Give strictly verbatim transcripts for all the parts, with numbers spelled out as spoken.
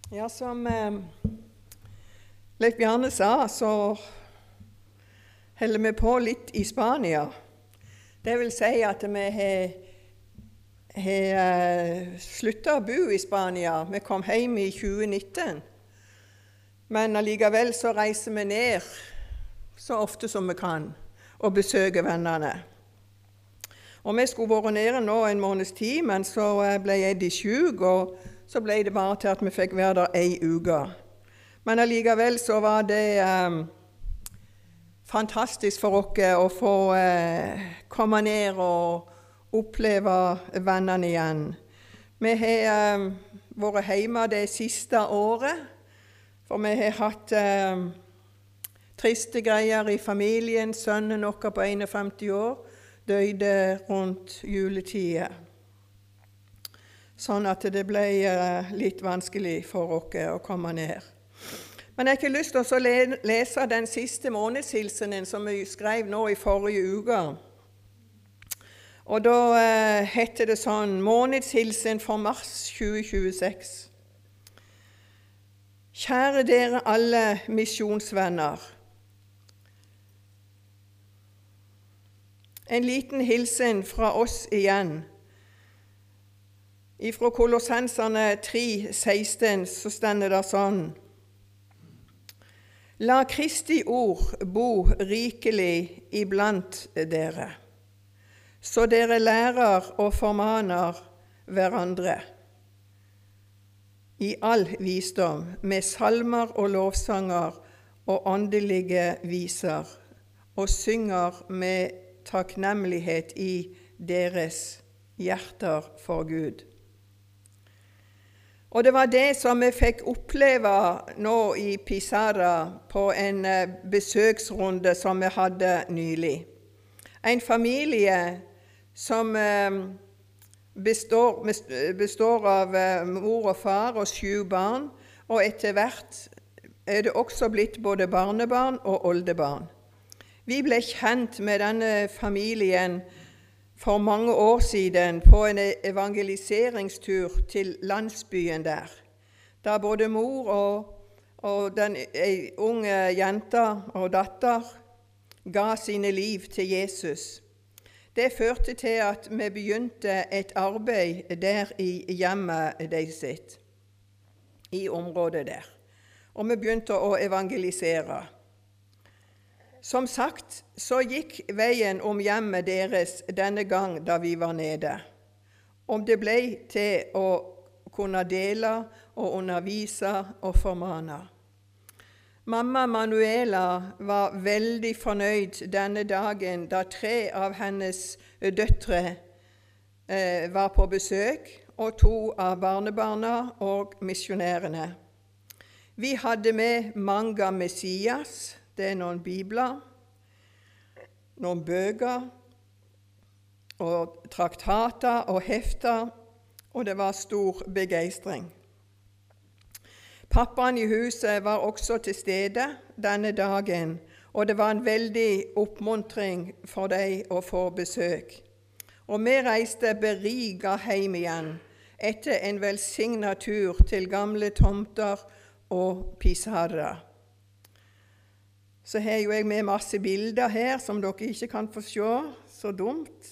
Ja, som eh, Leif Bjarne sa, så holder vi på litt i Spania. Det vil si at vi har, har eh, sluttet å bo i Spania. Vi kom hjem i tjue nitten. Men allikevel så reiser vi ned så ofte som vi kan og besøker vennene. Og vi skulle vært nede nå en måneds tid, men så ble Eddie syk, og så ble det bare til at vi fikk være der ei uke. Men allikevel så var det eh, fantastisk for oss å få eh, komme ned og oppleve vennene igjen. Vi har eh, vært hjemme det siste året, for vi har hatt eh, triste greier i familien. Sønnen vår på femtien år døde rundt juletida. Sånn at det ble uh, litt vanskelig for oss å komme ned. Men jeg har ikke lyst til å le lese den siste månedshilsenen som vi skrev nå i forrige uke. Og da uh, heter det sånn: Månedshilsen for mars tjue tjueseks. Kjære dere alle misjonsvenner. En liten hilsen fra oss igjen. Fra Kolossenserne tre seksten så stender det sånn: La Kristi ord bo rikelig iblant dere, så dere lærer og formaner hverandre i all visdom, med salmer og lovsanger og åndelige viser, og synger med takknemlighet i deres hjerter for Gud. Og det var det som vi fikk oppleve nå i Pisara på en besøksrunde som vi hadde nylig. En familie som består, består av mor og far og sju barn, og etter hvert er det også blitt både barnebarn og oldebarn. Vi ble kjent med denne familien for mange år siden på en evangeliseringstur til landsbyen der, da både mor og, og den unge jenta og datter ga sine liv til Jesus. Det førte til at vi begynte et arbeid der i hjemmet de sitt, i området der, og vi begynte å evangelisere. Som sagt, så gikk veien om hjemmet deres denne gang da vi var nede. Om det ble til å kunne dele og undervise og formane. Mamma Manuela var veldig fornøyd denne dagen da tre av hennes døtre eh, var på besøk, og to av barnebarna og misjonærene. Vi hadde med Manga Messias. Det er noen bibler, noen bøker, og traktater og hefter, og det var stor begeistring. Pappaen i huset var også til stede denne dagen, og det var en veldig oppmuntring for dem å få besøk. Og vi reiste beriget hjem igjen etter en velsignet tur til gamle tomter og Pisara. Så har jo jeg med masse bilder her som dere ikke kan få se, så dumt.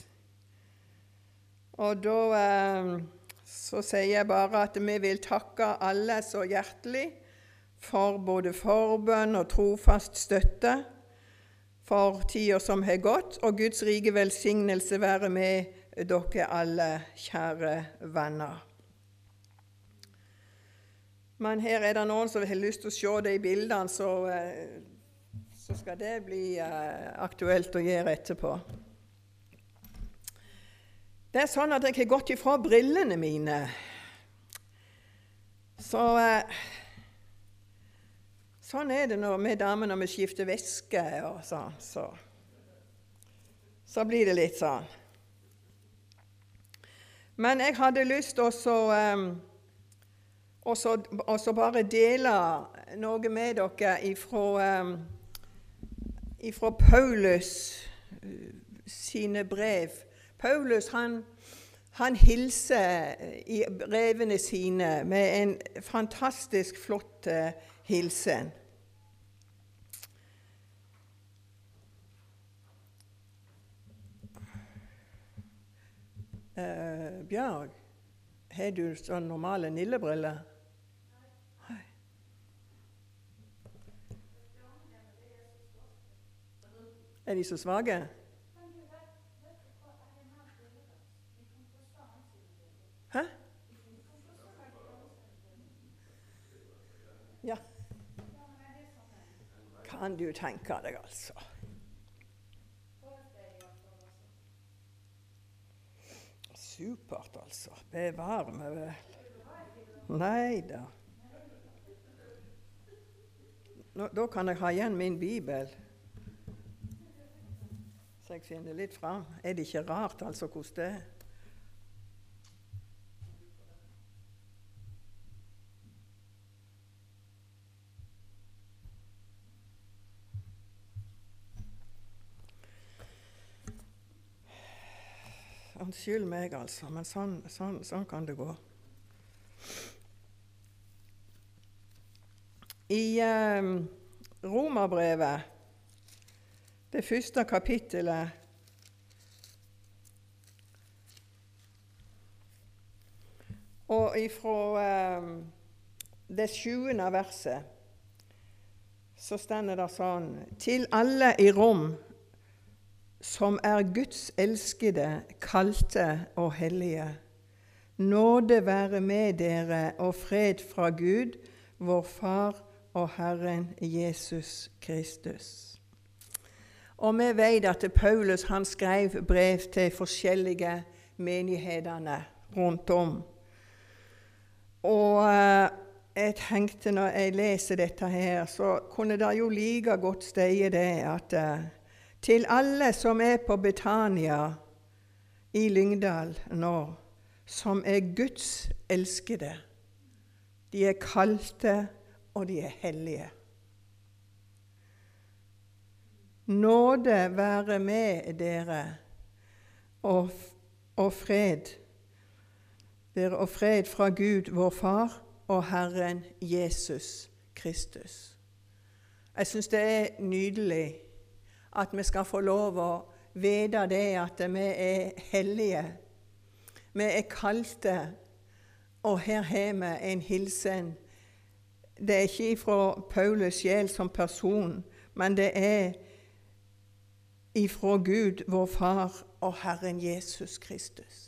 Og da eh, så sier jeg bare at vi vil takke alle så hjertelig for både forbønn og trofast støtte for tida som har gått, og Guds rike velsignelse være med dere alle, kjære venner. Men her er det noen som har lyst til å se de bildene, så eh, så skal det bli uh, aktuelt å gjøre etterpå. Det er sånn at jeg har gått ifra brillene mine. Så uh, sånn er det når vi damer når vi skifter væske og sånn. Så, så blir det litt sånn. Men jeg hadde lyst til å um, også, også bare dele noe med dere ifra um, fra Paulus sine brev. Paulus han, Han hilser i brevene sine med en fantastisk flott uh, hilsen. Uh, Bjørg, har du sånn normale nillebriller? Nei. Er de så svage? Hæ? Ja. Kan du tenke deg, altså. Supert, altså. Bevare meg vel. Nei da. Nå, da kan jeg ha igjen min bibel. Så jeg finner litt fram. Er det ikke rart, altså, hvordan det er? Unnskyld meg, altså, men sånn, sånn, sånn kan det gå. I eh, Romerbrevet, det første kapittelet, og ifra eh, det sjuende verset, så stender det sånn: til alle i Rom, som er Guds elskede, kalte og hellige. Nåde være med dere og fred fra Gud, vår Far og Herren Jesus Kristus. Og vi vet at Paulus han skrev brev til forskjellige menighetene rundt om. Og jeg tenkte når jeg leser dette her, så kunne det jo like godt steie det at til alle som er på Betania i Lyngdal nå, som er Guds elskede. De er kalte, og de er hellige. Nåde være med dere, og, og fred. Dere og fred fra Gud, vår Far, og Herren Jesus Kristus. Jeg synes det er nydelig at vi skal få lov å vite det at vi er hellige. Vi er kalte, og her har vi en hilsen. Det er ikke fra Paulus sjel som person, men det er ifra Gud, vår Far og Herren Jesus Kristus.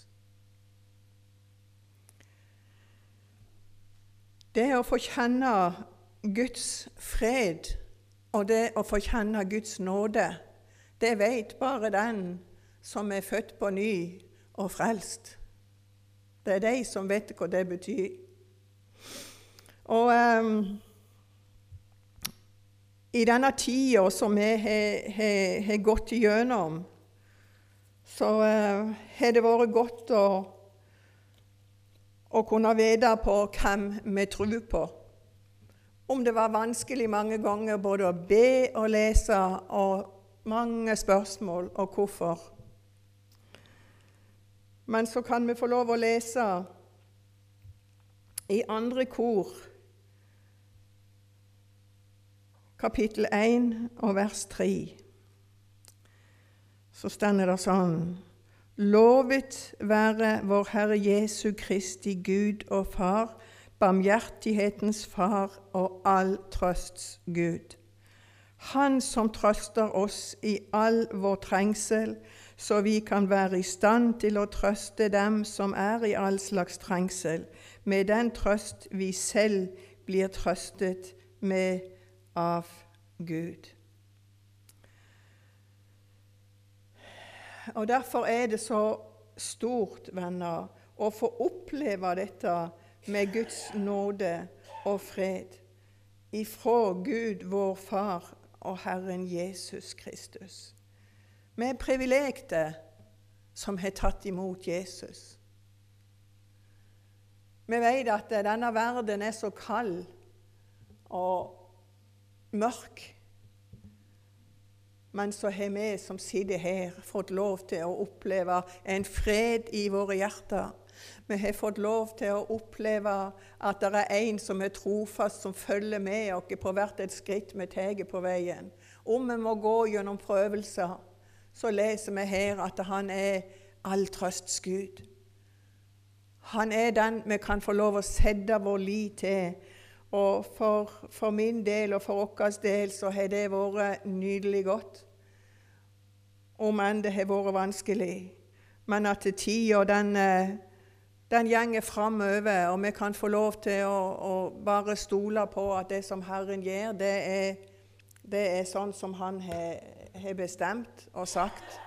Det å få kjenne Guds fred og det å få kjenne Guds nåde, det vet bare den som er født på ny og frelst. Det er de som vet hva det betyr. Og um, i denne tiden som vi har gått igjennom, så uh, har det vært godt å, å kunne vite på hvem vi tror på. Om det var vanskelig mange ganger både å be og lese, og mange spørsmål og hvorfor. Men så kan vi få lov å lese i andre kor, kapittel én og vers tre. Så stender det sånn: Lovet være vår Herre Jesu Kristi Gud og Far, barmhjertighetens Far og all trøsts Gud. Han som trøster oss i all vår trengsel, så vi kan være i stand til å trøste dem som er i all slags trengsel, med den trøst vi selv blir trøstet med av Gud. Og derfor er det så stort, venner, å få oppleve dette med Guds nåde og fred ifra Gud, vår Far og Herren Jesus Kristus. Vi er privilegerte som har tatt imot Jesus. Vi vet at denne verden er så kald og mørk. Men så har vi som sitter her, fått lov til å oppleve en fred i våre hjerter. Vi har fått lov til å oppleve at det er en som er trofast, som følger med oss på hvert et skritt vi tar på veien. Om vi må gå gjennom prøvelser, så leser vi her at han er all trøsts Gud. Han er den vi kan få lov å sette vår lit til. Og for, for min del og for vår del så har det vært nydelig godt. Om enn det har vært vanskelig. Men at tida den, den gjenger framover, og vi kan få lov til å, å bare stole på at det som Herren gjør, det er, det er sånn som han har, har bestemt og sagt.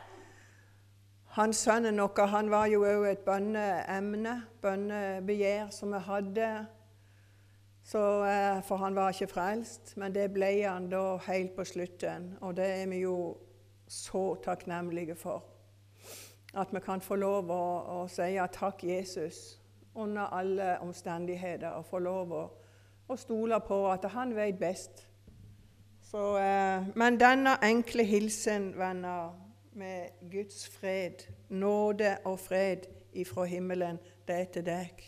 Hans sønnen vår, han var jo også et bønneemne, bønnebegjær som vi hadde. Så, for han var ikke frelst, men det ble han da helt på slutten. Og det er vi jo så takknemlige for. At vi kan få lov å, å si takk Jesus under alle omstendigheter, og få lov å, å stole på at han vet best. Så, eh, men denne enkle hilsen, venner, med Guds fred, nåde og fred ifra himmelen, det er til deg.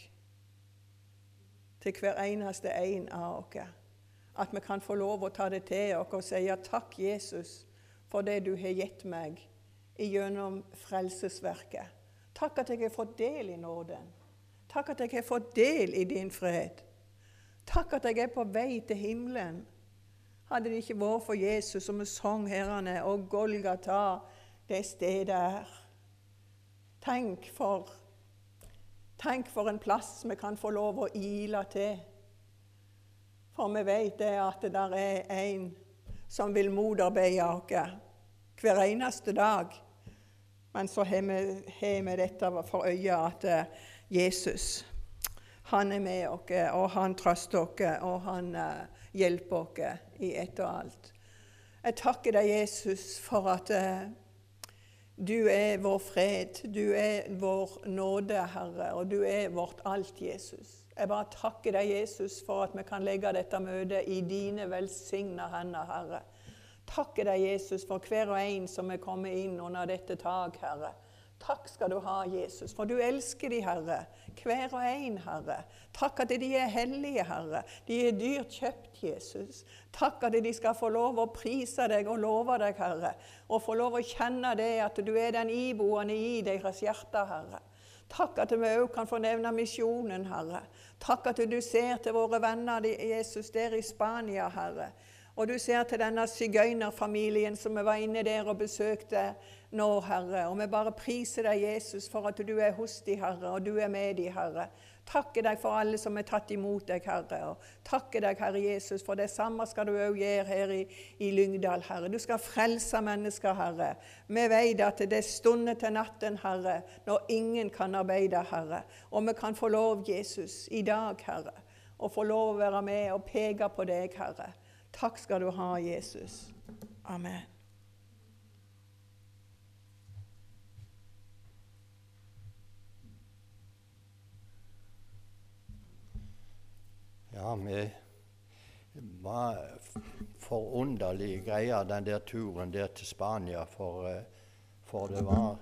Til hver eneste en av oss. At vi kan få lov å ta det til oss og si takk Jesus for det du har gitt meg gjennom frelsesverket. Takk at jeg har fått del i nåden. Takk at jeg har fått del i din fred. Takk at jeg er på vei til himmelen. Hadde det ikke vært for Jesus som vi sang herrene, og Golgata, det stedet er. Tenk for Tenk for en plass vi kan få lov å ile til. For vi vet det at det der er en som vil motarbeide oss hver eneste dag. Men så har vi, har vi dette for øye at Jesus, han er med oss, og han trøster oss, og han uh, hjelper oss i ett og alt. Jeg takker deg, Jesus, for at uh, du er vår fred, du er vår nåde, Herre, og du er vårt alt, Jesus. Jeg bare takker deg, Jesus, for at vi kan legge dette møtet i dine velsignede hender, Herre. Takker deg, Jesus, for hver og en som er kommet inn under dette tak, Herre. Takk skal du ha, Jesus, for du elsker de, Herre, hver og en, Herre. Takk at de er hellige, Herre. De er dyrt kjøpt, Jesus. Takk at de skal få lov å prise deg og love deg, Herre, og få lov å kjenne det at du er den iboende i deres hjerte, Herre. Takk at vi også kan få nevne misjonen, Herre. Takk at du ser til våre venner, Jesus, der i Spania, Herre. Og du ser til denne sigøynerfamilien som vi var inne der og besøkte nå, Herre. Og vi bare priser deg, Jesus, for at du er hos de, Herre, og du er med de, Herre. Takker deg for alle som er tatt imot deg, Herre. Og takker deg, Herre Jesus, for det samme skal du også gjøre her i, i Lyngdal, Herre. Du skal frelse mennesker, Herre. Vi vet at det er stunder til natten, Herre, når ingen kan arbeide, Herre. Og vi kan få lov, Jesus, i dag, Herre, og få lov å være med og peke på deg, Herre. Takk skal du ha, Jesus. Amen. Ja, vi var forunderlige greier, den der turen der til Spania, for, for det var...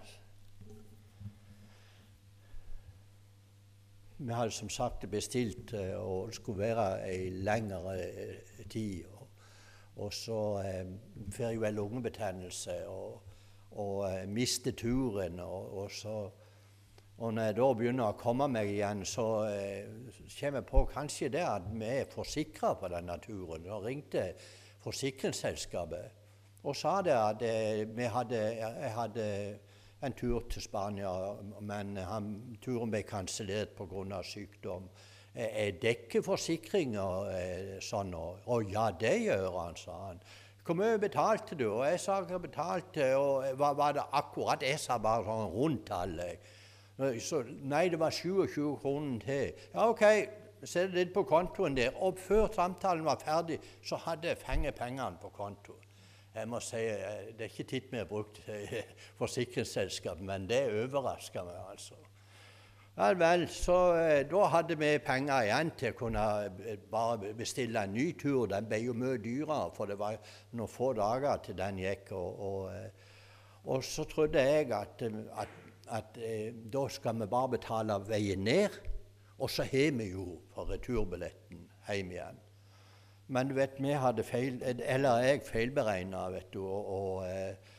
Vi hadde som sagt bestilt og skulle være en lengre tid. Og, og så eh, fikk jeg vel lungebetennelse og, og eh, miste turen. Og, og, så, og når jeg da begynner å komme meg igjen, så eh, kommer jeg på kanskje det at vi er forsikret på denne turen. Da ringte forsikringsselskapet og sa det at eh, vi hadde, jeg hadde en tur til Spania, men han, turen ble kansellert på grunn av sykdom. Jeg dekker forsikringer eh, sånn, og, og ja, det gjør han, sa han. Hvor mye betalte du? Og jeg sa jeg betalte, og hva var det akkurat? Jeg sa bare sånn rundtallet. Så, nei, det var tjuesyv kroner til. Ja, ok, sett det på kontoen der. Og før samtalen var ferdig, så hadde jeg fengt pengene på kontoen. Jeg må si, det er ikke titt vi har brukt forsikringsselskap, men det overrasker meg altså. Ja vel, så eh, da hadde vi penger igjen til å kunne eh, bare bestille en ny tur. Den ble jo mye dyrere, for det var noen få dager til den gikk. Og, og, eh, og så trodde jeg at, at, at eh, da skal vi bare betale veien ned, og så har vi jo for returbilletten hjem igjen. Men du vet, vi hadde feil, eller jeg feilberegnet, vet du, og, og eh,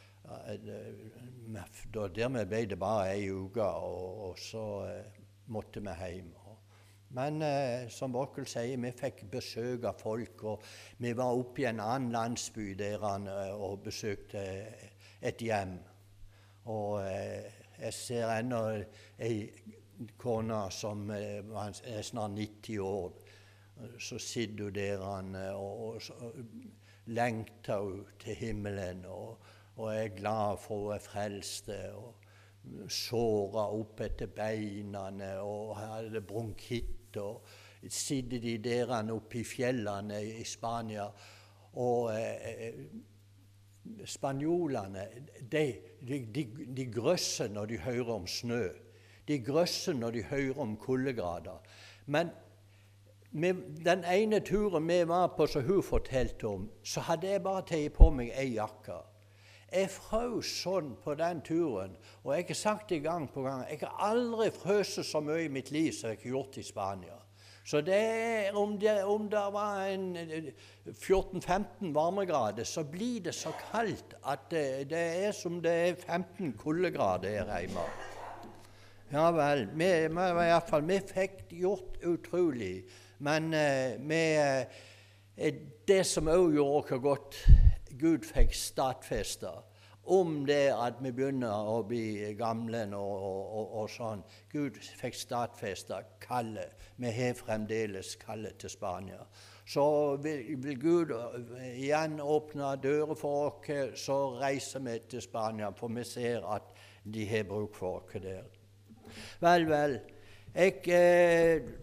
Da dermed ble det bare ei uke, og, og så eh, måtte vi hjem. Men eh, som Bokkel sier, vi fikk besøk av folk, og vi var oppe i en annen landsby der han, og besøkte et hjem. Og eh, jeg ser ennå ei kone som eh, er snart nitti år, så sitter hun der han, og, og så lengter hun til himmelen, og og jeg er glad for hun er frelst, og såret opp etter beinene, og hadde bronkitt, og sitter de der oppe i fjellene i Spania, og eh, spanjolene, de, de, de, de grøsser når de hører om snø, de grøsser når de hører om kuldegrader, men med den ene turen vi var på, som hun fortalte om, så hadde jeg bare tatt på meg ei jakke. Jeg frøs sånn på den turen, og jeg har sagt det gang på gang, jeg har aldri frøset så mye i mitt liv som jeg har gjort i Spania. Så det er, om, det, om det var en fjorten femten varmegrader, så blir det så kaldt at det, det er som det er femten kuldegrader her hjemme. Ja vel, vi, i hvert fall, vi fikk gjort utrolig, men uh, vi, uh, det som også gjorde oss godt, Gud fikk stadfestet om det at vi begynner å bli gamle og, og, og, og sånn. Gud fikk stadfestet kallet. Vi har fremdeles kallet til Spania. Så vil, vil Gud igjen åpne dører for oss, så reiser vi til Spania, for vi ser at de har bruk for oss der. Vel, vel, jeg... Eh,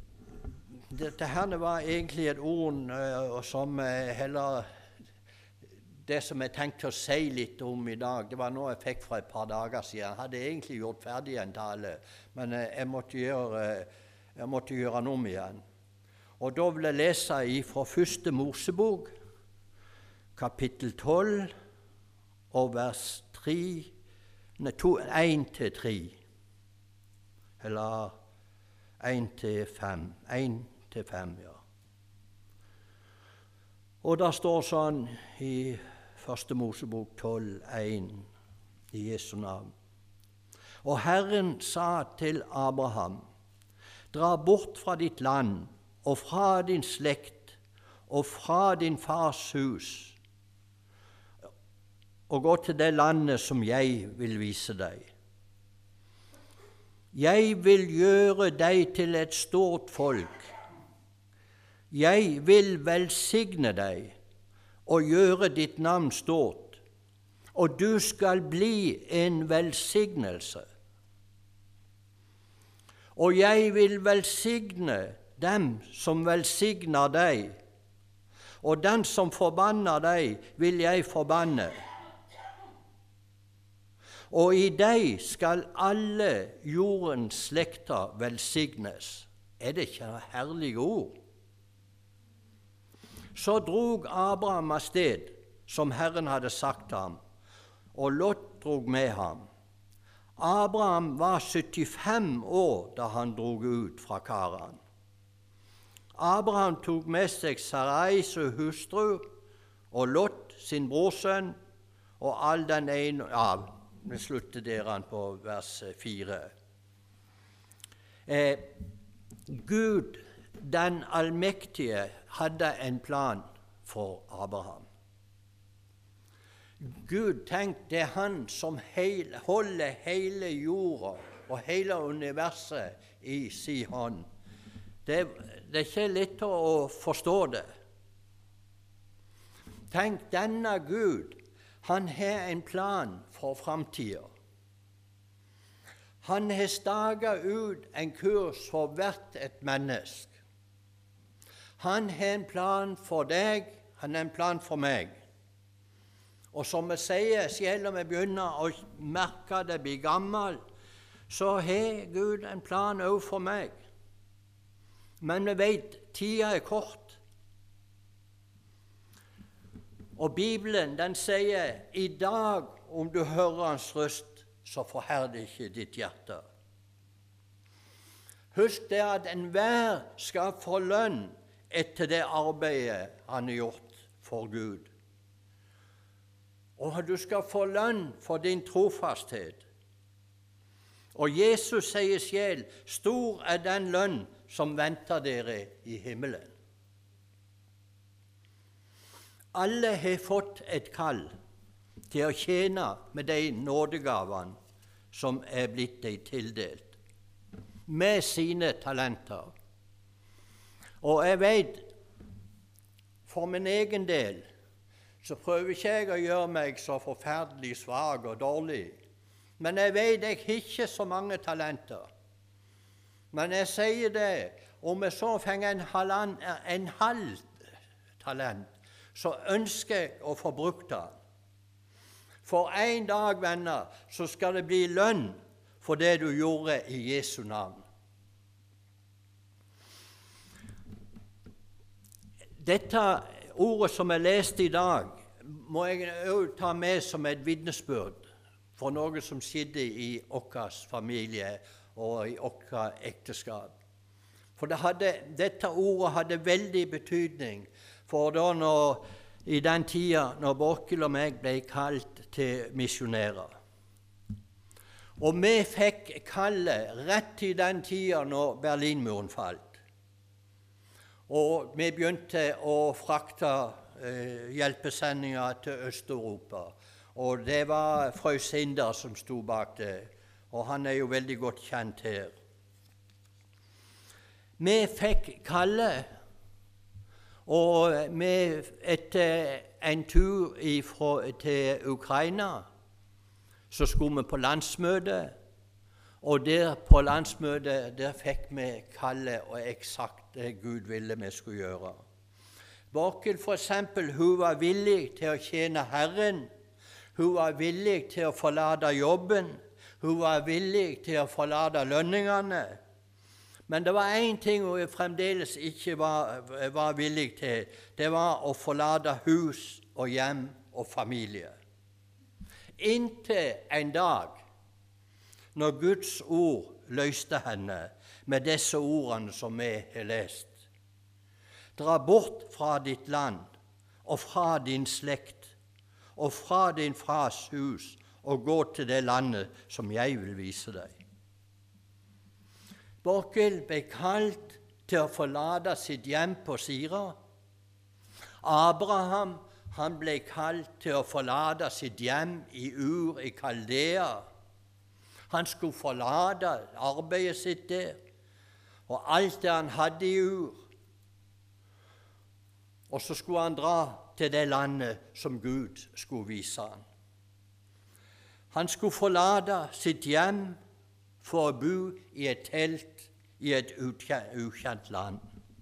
dette her var egentlig et ord uh, som uh, heller... Det som jeg tenkte å si litt om i dag, det var noe jeg fikk fra et par dager siden. Jeg hadde egentlig gjort ferdig en tale, men jeg måtte gjøre, jeg måtte gjøre den om igjen. Og da vil jeg lese fra første Mosebok, kapittel tolv, og vers tre, nei, to, én til tre. Eller én til fem. én til fem, ja. Og det står sånn i Første Mosebok tolv, én, i Jesu navn. Og Herren sa til Abraham, dra bort fra ditt land, og fra din slekt, og fra din fars hus, og gå til det landet som jeg vil vise deg. Jeg vil gjøre deg til et stort folk. Jeg vil velsigne deg, og gjøre ditt navn stort, og du skal bli en velsignelse. Og jeg vil velsigne dem som velsigner deg, og den som forbanner deg, vil jeg forbanne. Og i deg skal alle jordens slekter velsignes. Er det ikke herlige ord? Så drog Abraham av sted, som Herren hadde sagt ham, og Lot drog med ham. Abraham var syttifem år da han drog ut fra Karan. Abraham tok med seg Sarais hustru, og Lot sin brorsønn, og all den ene av. Vi slutter der på vers fire. Eh, Gud, den allmektige, hadde en plan for Abraham. Gud tenkte, det er han som heil, holder hele jorda og hele universet i sin hånd. Det, det er ikke lett å forstå det. Tenk, denne Gud, han har en plan for framtiden. Han har staket ut en kurs for hvert et menneske. Han har en plan for deg, han har en plan for meg. Og som vi sier, selv om vi begynner å merke det blir gammel, så har Gud en plan også for meg. Men vi vet, tida er kort. Og Bibelen, den sier, i dag, om du hører hans røst, så forherd ikke ditt hjerte. Husk det at enhver skal få lønn etter det arbeidet han har gjort for Gud. Og du skal få lønn for din trofasthet. Og Jesus sier sjel, stor er den lønn som venter dere i himmelen. Alle har fått et kall til å tjene med de nådegavene som er blitt deg tildelt, med sine talenter. Og jeg vet, for min egen del, så prøver ikke jeg å gjøre meg så forferdelig svag og dårlig. Men jeg vet jeg har ikke så mange talenter. Men jeg sier det, om jeg så fenger en, halvan, en halv talent, så ønsker jeg å få brukt den. For en dag, venner, så skal det bli lønn for det du gjorde i Jesu navn. Dette ordet som jeg leste i dag, må jeg også ta med som et vitnesbyrd for noe som skjedde i vår familie og i vårt ekteskap. For det hadde, dette ordet hadde veldig betydning for da når, i den tida når Borkhild og meg ble kalt til misjonærer. Og vi fikk kallet rett i den tida når Berlinmuren falt. Og vi begynte å frakte eh, hjelpesendinger til Øst-Europa. Og det var Frøy Sinder som sto bak det, og han er jo veldig godt kjent her. Vi fikk kalle, og vi, etter en tur ifra, til Ukraina, så skulle vi på landsmøte, og der på landsmøtet der fikk vi kalle og eksakt det Gud ville vi skulle gjøre. Borkhild for eksempel, hun var villig til å tjene Herren. Hun var villig til å forlate jobben. Hun var villig til å forlate lønningene. Men det var en ting hun fremdeles ikke var, var villig til. Det var å forlate hus og hjem og familie. Inntil en dag, når Guds ord løste henne med disse ordene som vi har lest. Dra bort fra ditt land og fra din slekt og fra din fars hus og gå til det landet som jeg vil vise deg. Borkhild ble kalt til å forlate sitt hjem på Sira. Abraham, han ble kalt til å forlate sitt hjem i Ur i Kaldea. Han skulle forlate arbeidet sitt der, og alt det han hadde i Ur. Og så skulle han dra til det landet som Gud skulle vise han. Han skulle forlate sitt hjem for å bo i et telt i et ukjent land.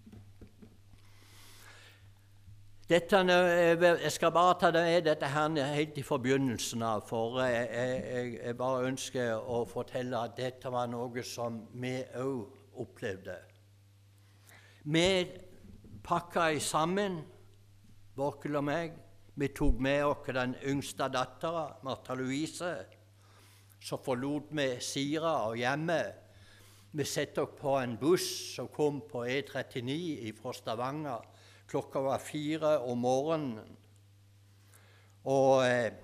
Dette, jeg skal bare ta det med dette her helt i forbegynnelsen av, for jeg, jeg, jeg bare ønsker å fortelle at dette var noe som vi også opplevde. Vi pakket sammen, Borkhild og meg. Vi tok med oss den yngste datteren, Martha Louise. Så forlot vi Sira og hjemme. Vi satte oss på en buss som kom på E trettini fra Stavanger. Klokka var fire om morgenen. Og eh,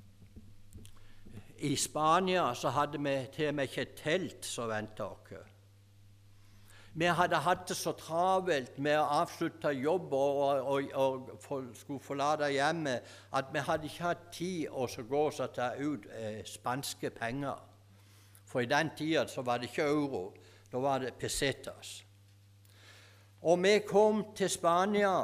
i Spania så hadde vi til og med ikke et telt som ventet oss. Vi hadde hatt det så travelt med å avslutte jobb og, og, og, og for, skulle forlate hjemmet, at vi hadde ikke hatt tid å gå og ta ut eh, spanske penger. For i den tiden så var det ikke euro, da var det pesetas. Og vi kom til Spania,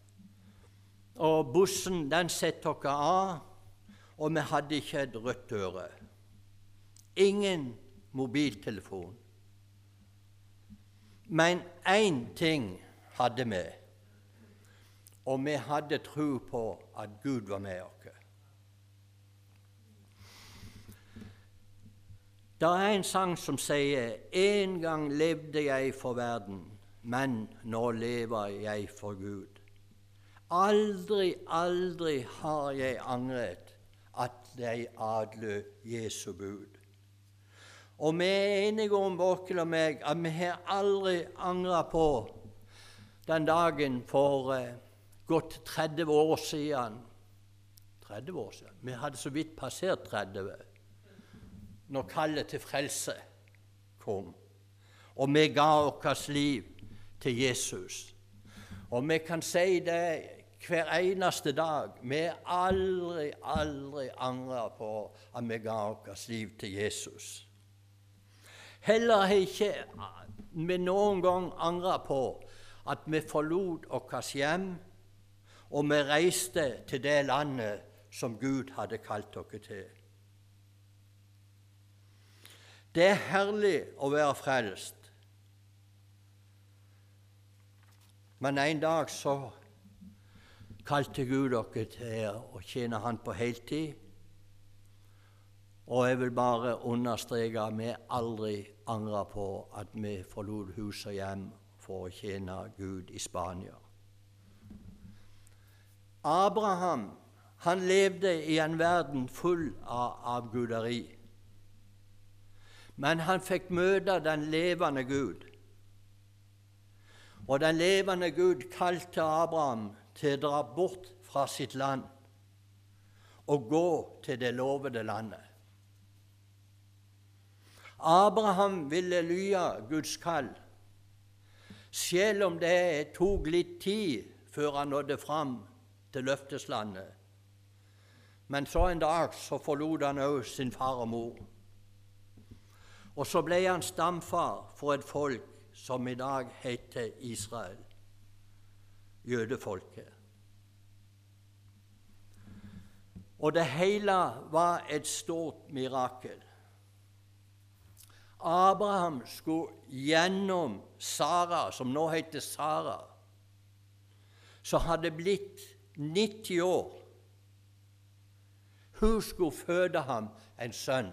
og bussen den sette oss av, og vi hadde ikke et rødt øre. Ingen mobiltelefon. Men én ting hadde vi, og vi hadde tro på at Gud var med oss. Det er en sang som sier «En gang levde jeg for verden, men nå lever jeg for Gud. Aldri, aldri har jeg angret at jeg adlød Jesu bud.» Og vi er enige om, Borkel og meg, at vi har aldri angret på den dagen for eh, godt tretti år siden. tretti år siden? Vi hadde så vidt passert tretti, når kallet til frelse kom. Og vi ga vårt liv til Jesus. Og vi kan si det hver eneste dag. Vi har aldri, aldri angret på at vi ga vårt liv til Jesus. Heller har ikke vi noen gang angret på at vi forlot vårt hjem, og vi reiste til det landet som Gud hadde kalt dere til. Det er herlig å være frelst. Men en dag så kalte Gud dere til å tjene Han på heltid. Og jeg vil bare understreke at vi aldri angrer på at vi forlot hus og hjem for å tjene Gud i Spania. Abraham, han levde i en verden full av avguderi. Men han fikk møte den levende Gud. Og den levende Gud kalte Abraham til å dra bort fra sitt land og gå til det lovede landet. Abraham ville lyde Guds kall, selv om det tok litt tid før han nådde fram til løfteslandet. Men så en dag så forlot han også sin far og mor. Og så ble han stamfar for et folk som i dag heter Israel, jødefolket. Og det hele var et stort mirakel. Abraham skulle gjennom Sara, som nå heter Sara, som hadde blitt nitti år. Hun skulle føde ham en sønn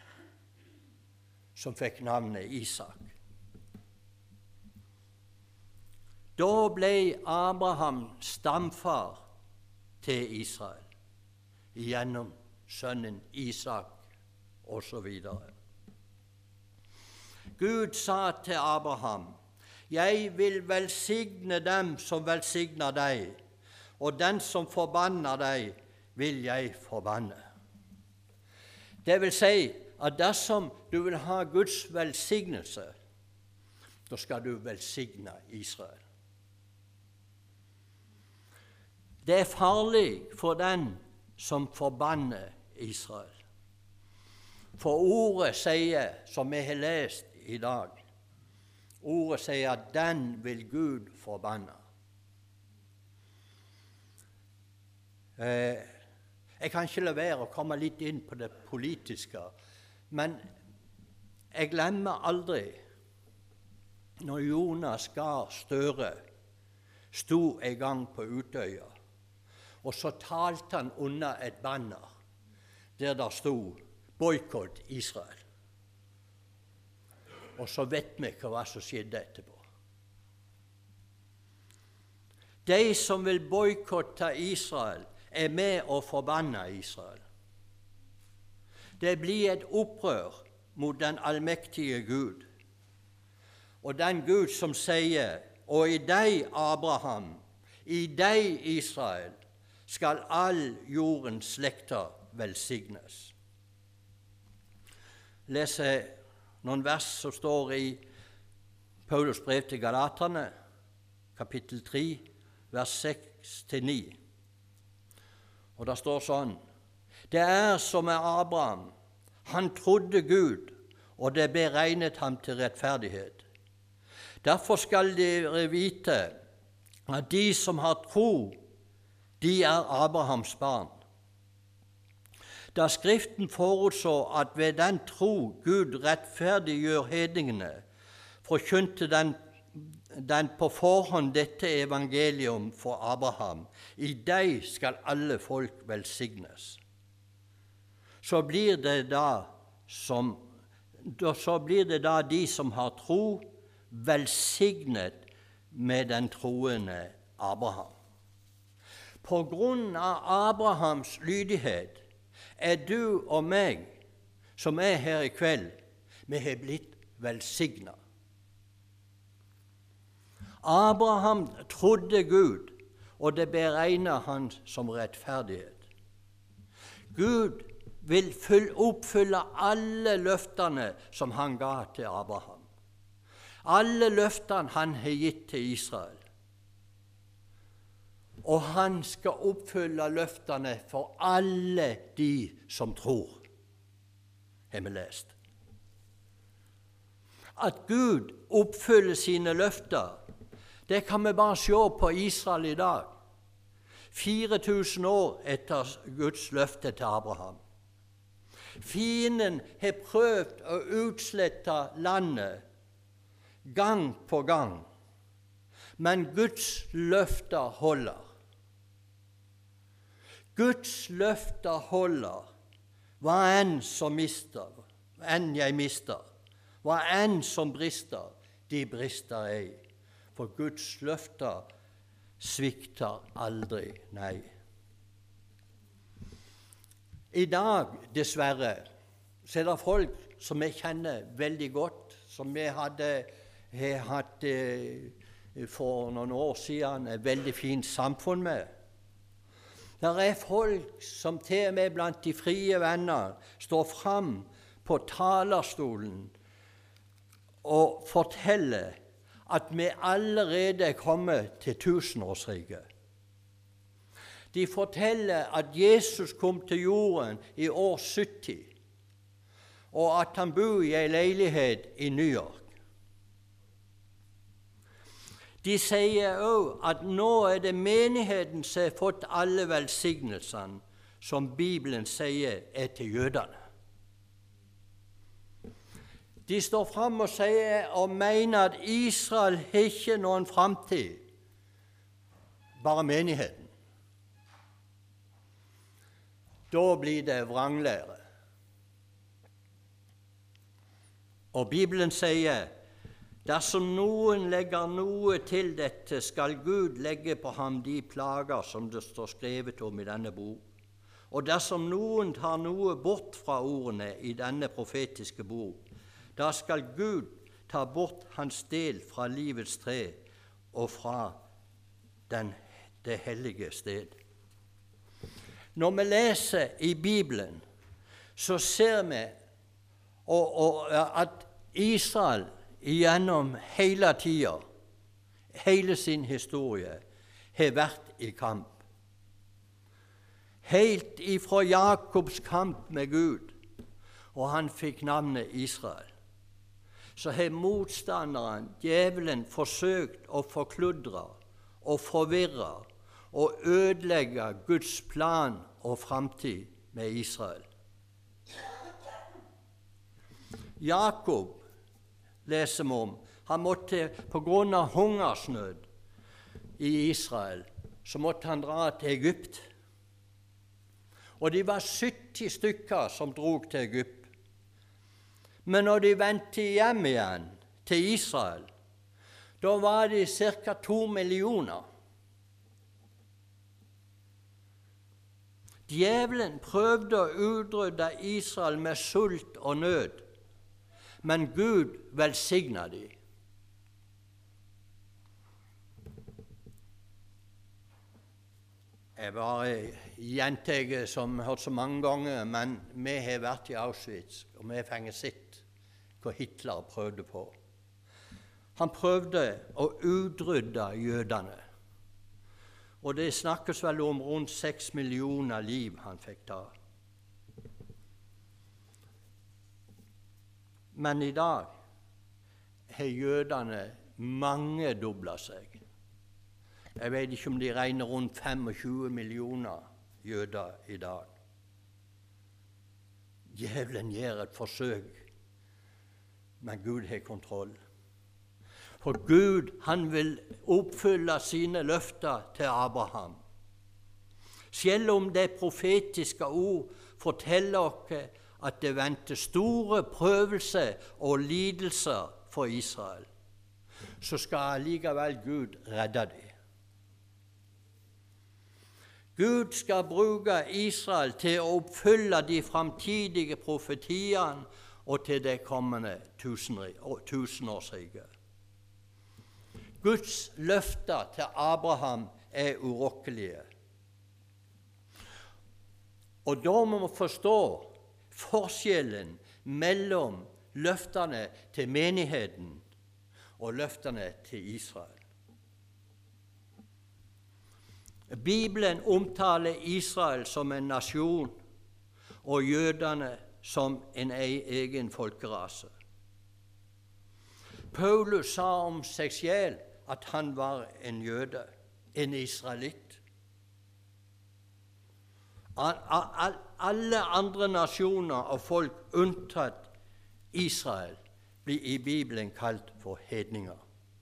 som fikk navnet Isak. Da ble Abraham stamfar til Israel, gjennom sønnen Isak og så videre. Gud sa til Abraham, «Jeg vil velsigne dem som velsigner deg, og den som forbanner deg, vil jeg forbanne.» Det vil si at dersom du vil ha Guds velsignelse, da skal du velsigne Israel. Det er farlig for den som forbanner Israel. For ordet sier, som vi har lest i dag, ordet sier at den vil Gud forbanne. Eh, jeg kan ikke la være å komme litt inn på det politiske, men jeg glemmer aldri når Jonas Gahr Støre sto en gang på Utøya, og så talte han under et banner der det stod «Boykott Israel». Og så vet vi hva som skjedde etterpå. De som vil boykotte Israel, er med å forbanne Israel. Det blir et opprør mot den allmektige Gud. Og den Gud som sier, «Og i deg, Abraham, i deg, Israel, skal all jordens slekter velsignes.» Leser noen vers som står i Paulus brev til Galaterne, kapittel tre, vers seks til ni. Og det står sånn, «Det er som med Abraham, han trodde Gud, og det ble regnet ham til rettferdighet. Derfor skal dere vite at de som har tro, de er Abrahams barn. Da Skriften forutså at ved den tro Gud rettferdiggjør hedningene, forkynte den, den på forhånd dette evangelium for Abraham. I deg skal alle folk velsignes. Så blir det da som da, så blir det da de som har tro, velsignet med den troende Abraham. På grunn av Abrahams lydighet er du og meg, som er her i kveld, vi har blitt velsignet. Abraham trodde Gud, og det beregnet han som rettferdighet. Gud vil oppfylle alle løftene som han ga til Abraham. Alle løftene han har gitt til Israel. Og han skal oppfylle løftene for alle de som tror, har vi lest. At Gud oppfyller sine løfter, det kan vi bare se på Israel i dag. fire tusen år etter Guds løfte til Abraham. Fienden har prøvd å utslette landet gang på gang, men Guds løfter holder. Guds løfter holder, hva enn som mister, enn jeg mister, hva enn som brister, de brister ei. For Guds løfter svikter aldri, nei. I dag, dessverre, så er det folk som jeg kjenner veldig godt, som jeg hadde har hatt eh, for noen år siden et veldig fint samfunn med. Det er folk som til og med blant de frie venner står fram på talerstolen og forteller at vi allerede er kommet til tusenårsriket. De forteller at Jesus kom til jorden i år sytti, og at han bor i en leilighet i New York. De sier også at nå er det menigheten som har fått alle velsignelsene som Bibelen sier er til jødene. De står fram og sier og mener at Israel har ikke noen framtid, bare menigheten. Da blir det vranglære. Og Bibelen sier, dersom noen legger noe til dette, skal Gud legge på ham de plager som det står skrevet om i denne bok. Og dersom noen tar noe bort fra ordene i denne profetiske bok, da skal Gud ta bort hans del fra livets tre og fra den, det hellige sted. Når vi leser i Bibelen, så ser vi og, og, at Israel gjennom hele tida, hele sin historie, har vært i kamp. Helt ifra Jakobs kamp med Gud, og han fikk navnet Israel, så har motstanderen, djevelen, forsøkt å forkludre og forvirre og ødelegge Guds plan og framtid med Israel. Jakob, leser vi om, han måtte på grunn av hungersnød i Israel, så måtte han dra til Egypt. Og de var sytti stykker som drog til Egypt. Men når de vendte hjem igjen til Israel, da var de ca. to millioner. Djevelen prøvde å utrydde Israel med sult og nød, men Gud velsignet dem. Jeg bare gjentar som jeg har hørt så mange ganger, men vi har vært i Auschwitz, og vi har fengt sett hva Hitler prøvde på. Han prøvde å utrydde jødene, og det snakkes vel om rundt seks millioner liv han fikk ta. Men i dag har jødene mangedoblet seg. Jeg vet ikke om de regner rundt tjuefem millioner jøder i dag. Djevelen gjør et forsøk, men Gud har kontroll. For Gud, han vil oppfylle sine løfter til Abraham. Selv om det profetiske ord forteller oss at det venter store prøvelser og lidelser for Israel, så skal allikevel Gud redde dem. Gud skal bruke Israel til å oppfylle de framtidige profetiene og til det kommende tusenårsriket. Guds løfter til Abraham er urokkelige. Og da må vi forstå forskjellen mellom løftene til menigheten og løftene til Israel. Bibelen omtaler Israel som en nasjon og jødene som en egen folkerase. Paulus sa om seg selv at han var en jøde, en israelitt. Alle andre nasjoner og folk unntatt Israel blir i Bibelen kalt for hedninger.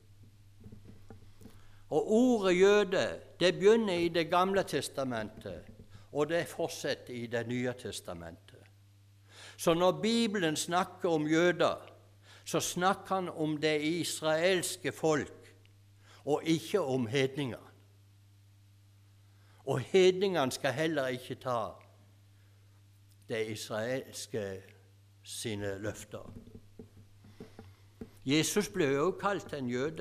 Og ordet jøde, det begynner i Det gamle testamentet, og det fortsetter i Det nye testamentet. Så når Bibelen snakker om jøder, så snakker han om det israelske folk, og ikke om hedninger. Og hedningene skal heller ikke ta det israelske sine løfter. Jesus ble jo kalt en jøde.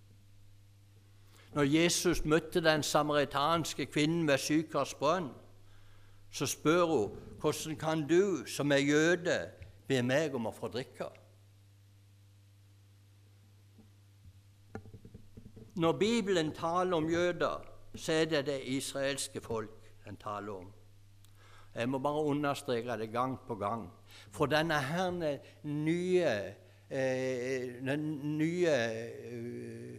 Når Jesus møtte den samaritanske kvinnen ved Sykars brønn, så spør hun, hvordan kan du som er jøde be meg om å få drikke? Når Bibelen taler om jøder, så er det det israelske folk den taler om. Jeg må bare understreke det gang på gang. For denne her nye, eh, den nye eh,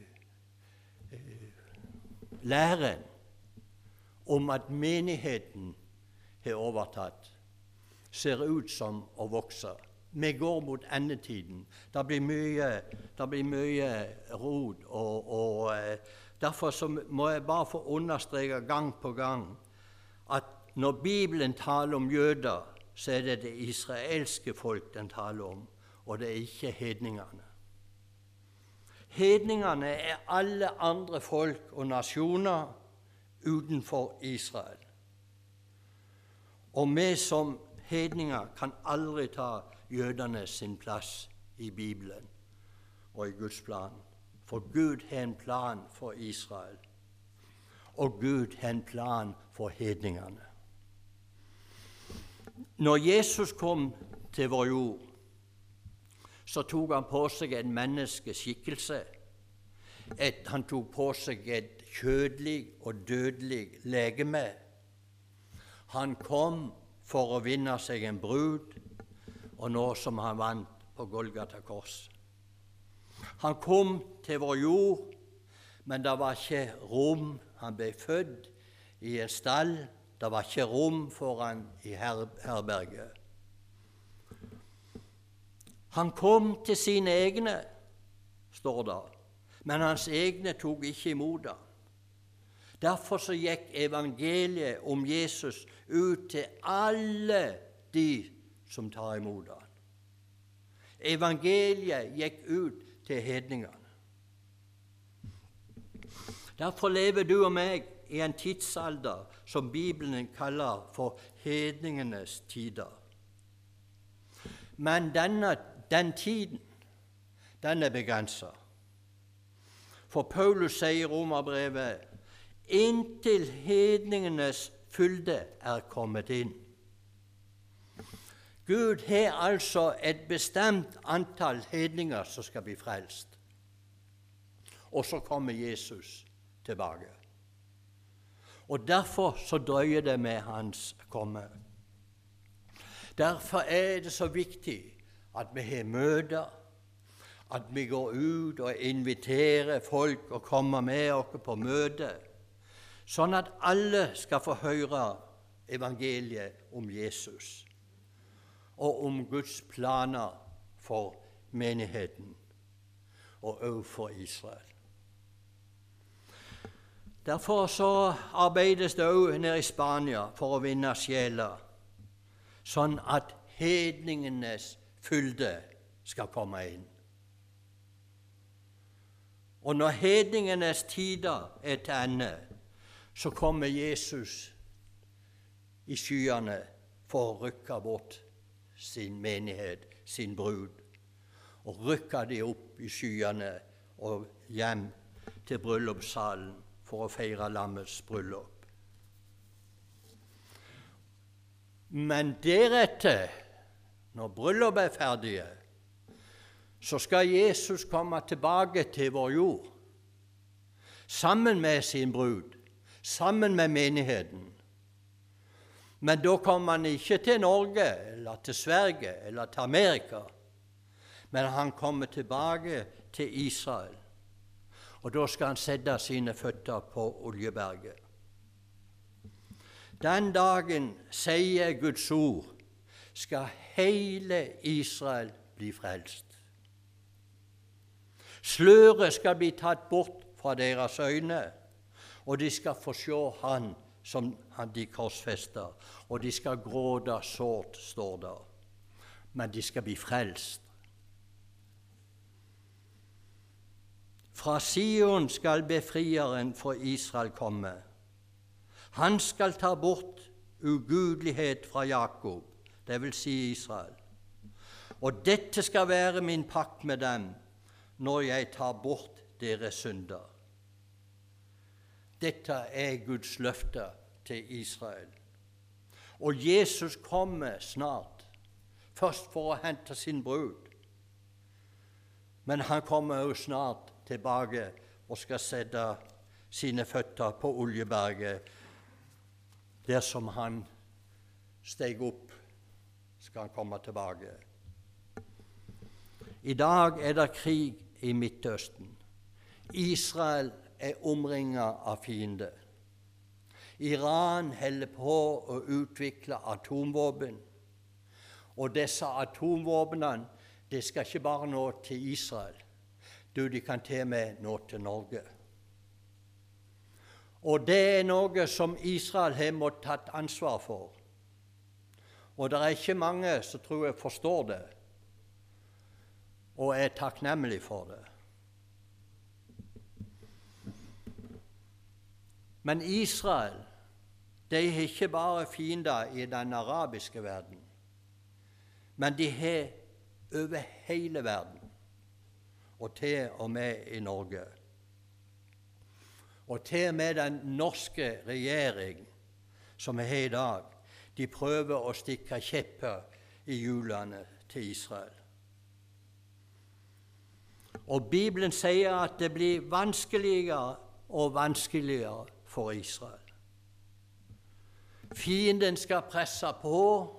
læren om at menigheten har overtatt, ser ut som å vokse. Vi går mot endetiden. Det blir mye, det blir mye rot, og, og eh, derfor så må jeg bare få understreke gang på gang at når Bibelen taler om jøder, så er det det israelske folk den taler om, og det er ikke hedningene. Hedningene er alle andre folk og nasjoner utenfor Israel. Og vi som hedninger kan aldri ta jødene sin plass i Bibelen og i Guds plan. For Gud har en plan for Israel, og Gud har en plan for hedningene. Når Jesus kom til vår jord, så tok han på seg en menneskeskikkelse. Et, han tok på seg et kjødelig og dødelig legeme. Han kom for å vinne seg en brud, og nå som han vant på Golgata kors. Han kom til vår jord, men det var ikke rom. Han ble født i en stall. Det var ikke rom for han i her herberget. Han kom til sine egne, står det, men hans egne tok ikke imot ham. Derfor så gikk evangeliet om Jesus ut til alle de som tar imot ham. Evangeliet gikk ut til hedningene. Derfor lever du og meg i en tidsalder som Bibelen kaller for hedningenes tider. Men denne, den tiden, den er begrenset. For Paulus sier i Romerbrevet, inntil hedningenes fylde er kommet inn. Gud har altså et bestemt antall hedninger som skal bli frelst. Og så kommer Jesus tilbake. Og derfor så drøyer det med hans komme. Derfor er det så viktig at vi har møter, at vi går ut og inviterer folk og kommer med oss på møte, sånn at alle skal få høre evangeliet om Jesus og om Guds planer for menigheten og også for Israel. Derfor så arbeides det også nede i Spania for å vinne sjeler, sånn at hedningenes fylde skal komme inn. Og når hedningenes tider er til ende, så kommer Jesus i skyene for å rykke bort sin menighet, sin brud, og rykke de opp i skyene og hjem til bryllupssalen for å feire lammets bryllup. Men deretter, når bryllupet er ferdige, så skal Jesus komme tilbake til vår jord, sammen med sin brud, sammen med menigheten. Men da kommer han ikke til Norge, eller til Sverige, eller til Amerika, men han kommer tilbake til Israel. Og da skal han sette sine føtter på Oljeberget. Den dagen, sier Guds ord, skal hele Israel bli frelst. Sløret skal bli tatt bort fra deres øyne, og de skal få se han som han de korsfester, og de skal gråte sårt, står der. Men de skal bli frelst. Fra Sion skal befrieren for Israel komme. Han skal ta bort ugudelighet fra Jakob, det vil si Israel. Og dette skal være min pakt med dem, når jeg tar bort deres synder. Dette er Guds løfte til Israel. Og Jesus kommer snart, først for å hente sin brud. Men han kommer også snart tilbake og skal sette sine føtter på Oljeberget. Der som han steg opp, skal han komme tilbake. I dag er det krig i Midtøsten. Israel er omringet av fiender. Iran holder på å utvikle atomvåpen, og disse atomvåpnene, det skal ikke bare nå til Israel, du, de kan til og med nå til Norge. Og det er noe som Israel har måttet tatt ansvar for. Og det er ikke mange som tror jeg forstår det, og er takknemlig for det. Men Israel, de har ikke bare fiender i den arabiske verden, men de har over hele verden, og til og med i Norge. Og til og med den norske regjering som vi har i dag, de prøver å stikke kjepper i hjulene til Israel. Og Bibelen sier at det blir vanskeligere og vanskeligere for Israel. Fienden skal presse på,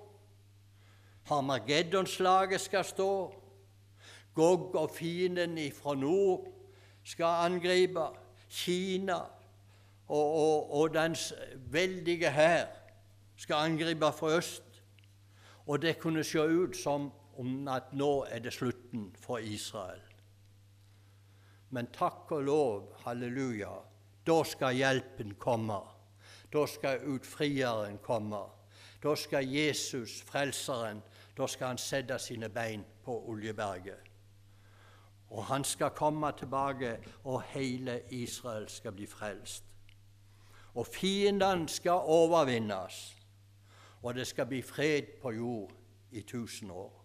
Harmageddonslaget skal stå, Gog og fienden fra nord skal angripe, Kina og, og, og dens veldige hær skal angripe fra øst, og det kunne se ut som om at nå er det slutten for Israel. Men takk og lov, halleluja, da skal hjelpen komme, da skal utfrieren komme, da skal Jesus, frelseren, da skal han sette sine bein på Oljeberget. Og han skal komme tilbake, og hele Israel skal bli frelst. Og fiendene skal overvinnes, og det skal bli fred på jord i tusen år.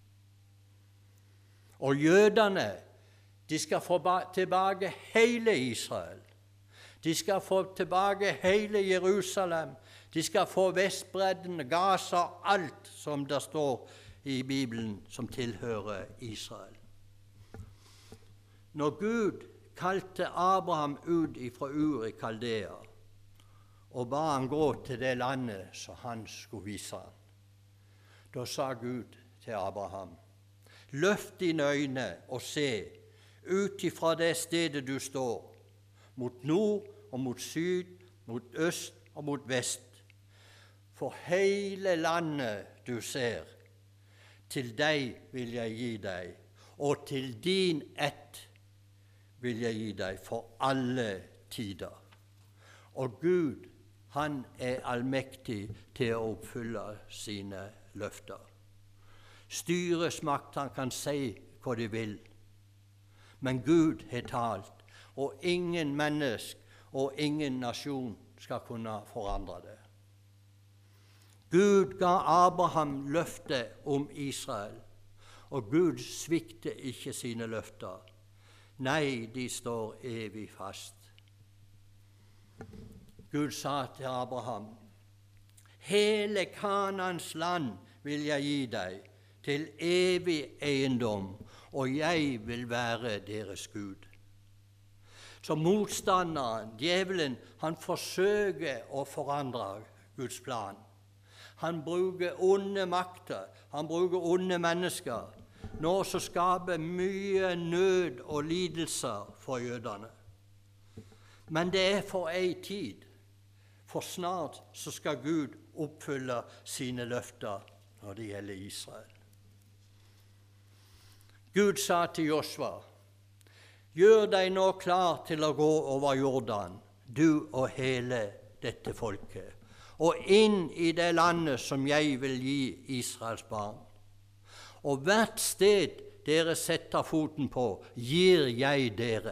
Og jødene, de skal få tilbake hele Israel. De skal få tilbake hele Jerusalem. De skal få Vestbredden, Gaza, alt som det står i Bibelen som tilhører Israel. Når Gud kalte Abraham ut fra Ur i Kaldea og ba han gå til det landet som han skulle vise ham, da sa Gud til Abraham, løft dine øyne og se ut ifra det stedet du står, mot nord og mot syd, mot øst og mot vest. For hele landet du ser, til deg vil jeg gi deg, og til din ett vil jeg gi deg for alle tider. Og Gud, han er allmektig til å oppfylle sine løfter. Styresmaktene kan si hva de vil, men Gud har talt, og ingen menneske og ingen nasjon skal kunne forandre det. Gud ga Abraham løftet om Israel, og Gud svikter ikke sine løfter. Nei, de står evig fast. Gud sa til Abraham, hele Kanans land vil jeg gi deg til evig eiendom, og jeg vil være deres Gud. Så motstanderen, djevelen, han forsøker å forandre Guds plan. Han bruker onde makter, han bruker onde mennesker, noe som skaper mye nød og lidelser for jødene. Men det er for ei tid, for snart så skal Gud oppfylle sine løfter når det gjelder Israel. Gud sa til Josva, gjør deg nå klar til å gå over Jordan, du og hele dette folket, og inn i det landet som jeg vil gi Israels barn. Og hvert sted dere setter foten på, gir jeg dere.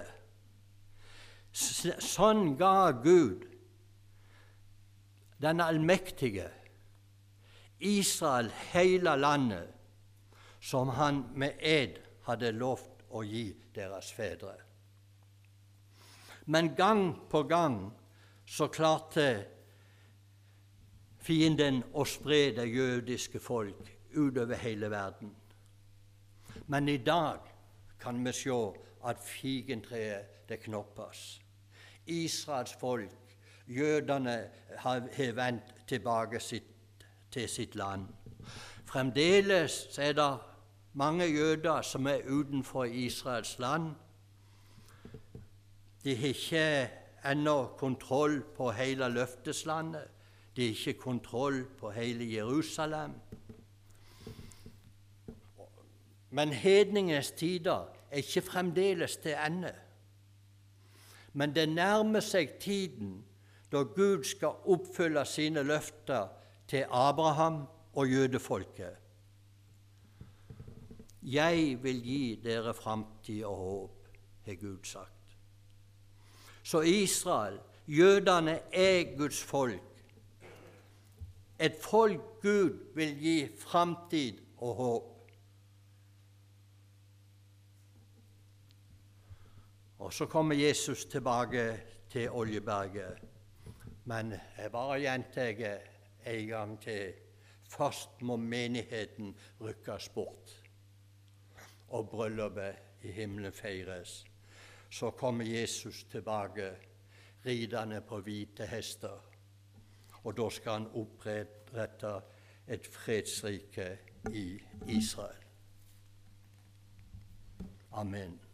Sånn ga Gud, den allmektige, Israel hele landet, som han med ed hadde lovt å gi deres fedre. Men gang på gang så klarte fienden å spre det jødiske folk utover hele verden. Men i dag kan vi se at figentreet det knoppes. Israels folk, jødene, har vendt tilbake sitt, til sitt land. Fremdeles er det mange jøder som er utenfor Israels land. De har ikke ennå kontroll på hele løfteslandet. De har ikke kontroll på hele Jerusalem. Men hedningens tider er ikke fremdeles til ende. Men det nærmer seg tiden da Gud skal oppfylle sine løfter til Abraham og jødefolket. Jeg vil gi dere framtid og håp, har Gud sagt. Så Israel, jødene, er Guds folk. Et folk Gud vil gi framtid og håp. Og så kommer Jesus tilbake til Oljeberget. Men jeg bare gjentar en gang til. Først må menigheten rykkes bort, og bryllupet i himmelen feires. Så kommer Jesus tilbake, ridende på hvite hester, og da skal han opprette et fredsrike i Israel. Amen.